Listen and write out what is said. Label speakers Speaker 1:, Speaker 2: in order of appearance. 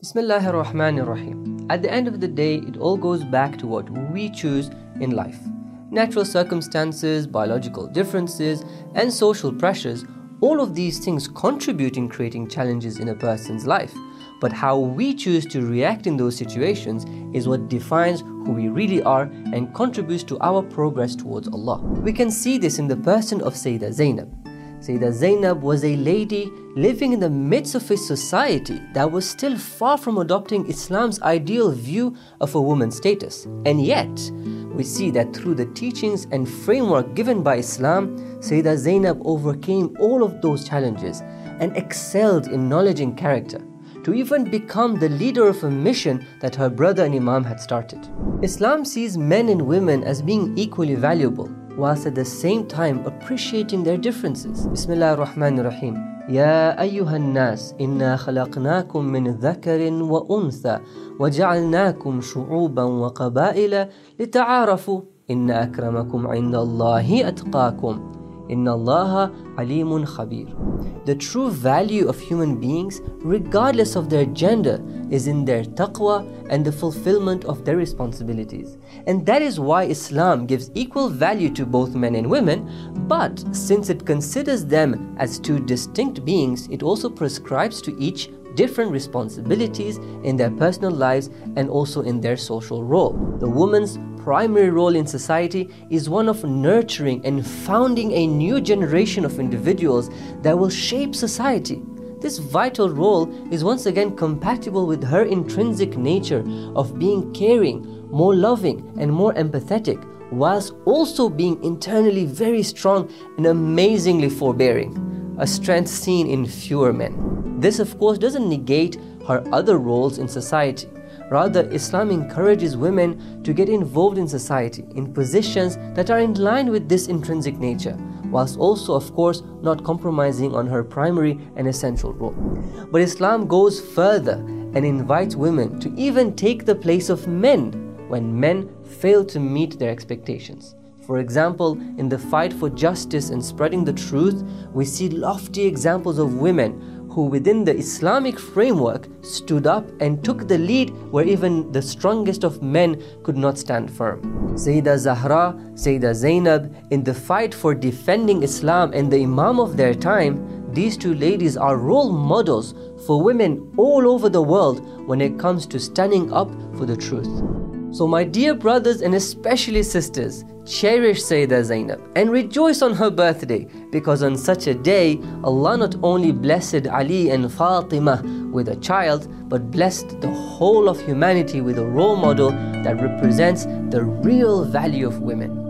Speaker 1: Bismillahir Rahmanir Rahim. At the end of the day, it all goes back to what we choose in life. Natural circumstances, biological differences, and social pressures, all of these things contribute in creating challenges in a person's life. But how we choose to react in those situations is what defines who we really are and contributes to our progress towards Allah. We can see this in the person of Sayyidah Zainab. Sayyidah Zainab was a lady living in the midst of a society that was still far from adopting Islam's ideal view of a woman's status. And yet, we see that through the teachings and framework given by Islam, Sayyidah Zainab overcame all of those challenges and excelled in knowledge and character, to even become the leader of a mission that her brother and Imam had started. Islam sees men and women as being equally valuable, whilst at the same time appreciating their differences. Bismillah ar-Rahman ar-Rahim. Ya ayyuhan nas, inna khalaqnakum min dhakarin wa untha, wa ja'alnakum shu'uban wa qabaila lita'arafu, inna akramakum 'inda Allahi atqakum. Inna Allaha alimun khabir. The true value of human beings, regardless of their gender, is in their taqwa and the fulfillment of their responsibilities. And that is why Islam gives equal value to both men and women, but since it considers them as two distinct beings, it also prescribes to each different responsibilities in their personal lives and also in their social role. The woman's primary role in society is one of nurturing and founding a new generation of individuals that will shape society. This vital role is once again compatible with her intrinsic nature of being caring, more loving, and more empathetic, whilst also being internally very strong and amazingly forbearing, a strength seen in fewer men. This, of course, doesn't negate her other roles in society. Rather, Islam encourages women to get involved in society in positions that are in line with this intrinsic nature, whilst also, of course, not compromising on her primary and essential role. But Islam goes further and invites women to even take the place of men when men fail to meet their expectations. For example, in the fight for justice and spreading the truth, we see lofty examples of women who within the Islamic framework stood up and took the lead where even the strongest of men could not stand firm. Sayyidah Zahra, Sayyidah Zainab, in the fight for defending Islam and the Imam of their time, these two ladies are role models for women all over the world when it comes to standing up for the truth. So my dear brothers and especially sisters, cherish Sayyidah Zainab and rejoice on her birthday, because on such a day, Allah not only blessed Ali and Fatima with a child, but blessed the whole of humanity with a role model that represents the real value of women.